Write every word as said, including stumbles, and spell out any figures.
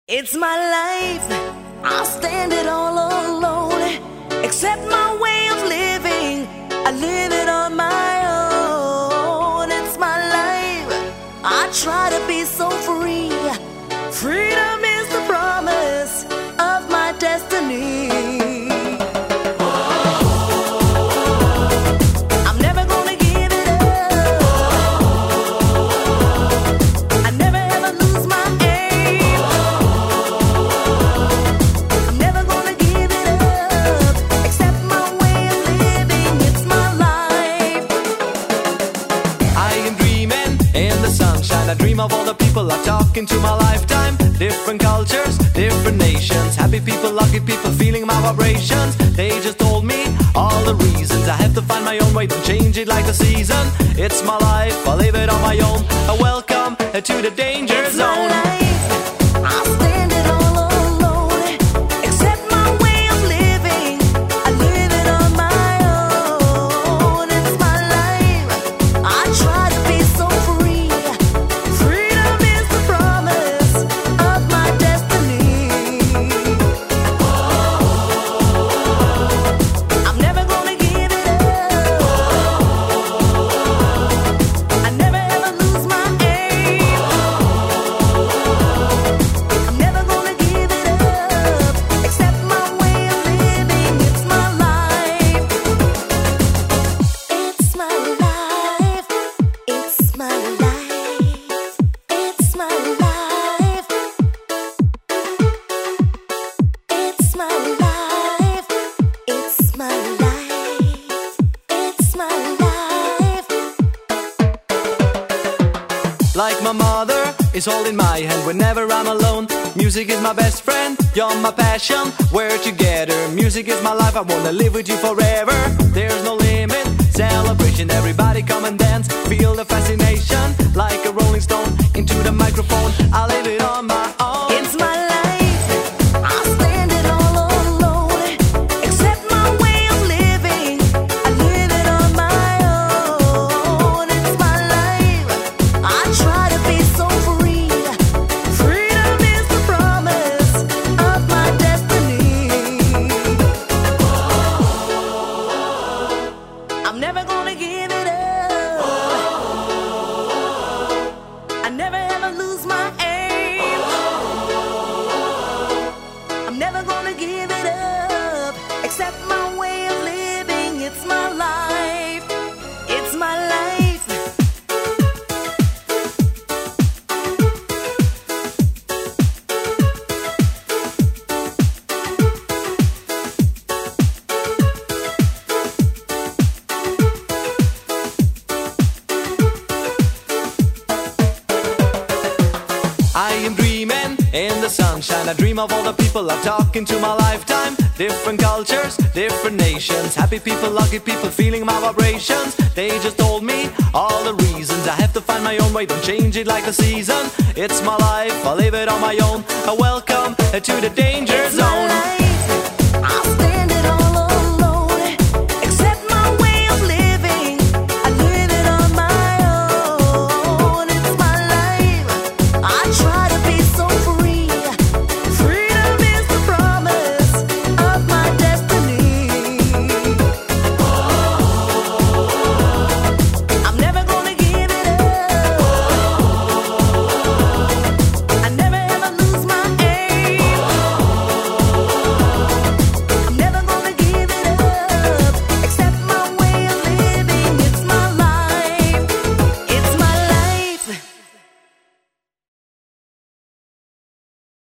It's my life, I'll stand it all alone. Accept my way of living, I live it on my own. It's my life, I try to be so free. Freedom is the promise of my destiny. I dream of all the people I talk into my lifetime. Different cultures, different nations. Happy people, lucky people, feeling my vibrations. They just told me all the reasons. I have to find my own way, don't change it like the season. It's my life, I live it on my own. A welcome to the danger it's zone. My life, I'll stand it all alone. Accept my way of living, I live it on my own. It's my life, I try to be so free. Like my mother is holding my hand whenever I'm alone. Music is my best friend, you're my passion. We're together, music is my life. I wanna live with you forever. There's no limit, celebration. Everybody come and dance, feel the fascination. Like a rolling stone into the microphone, I live it on my own. It's my life, I'll stand it all alone. Accept my way of living, I live it on my own. It's my life, I try to be so free. Freedom is the promise of my destiny. I'm never gonna give it up. I never ever lose my aim. I'm never gonna give it up. Accept my way of living. It's my life. It's my life. I am dreaming in the sunshine. I dream of all the people I talk into my lifetime. Different cultures, different nations. Happy people, lucky people, feeling my vibrations. They just told me all the reasons. I have to find my own way, don't change it like the season. It's my life, I live it on my own. A welcome to the danger zone.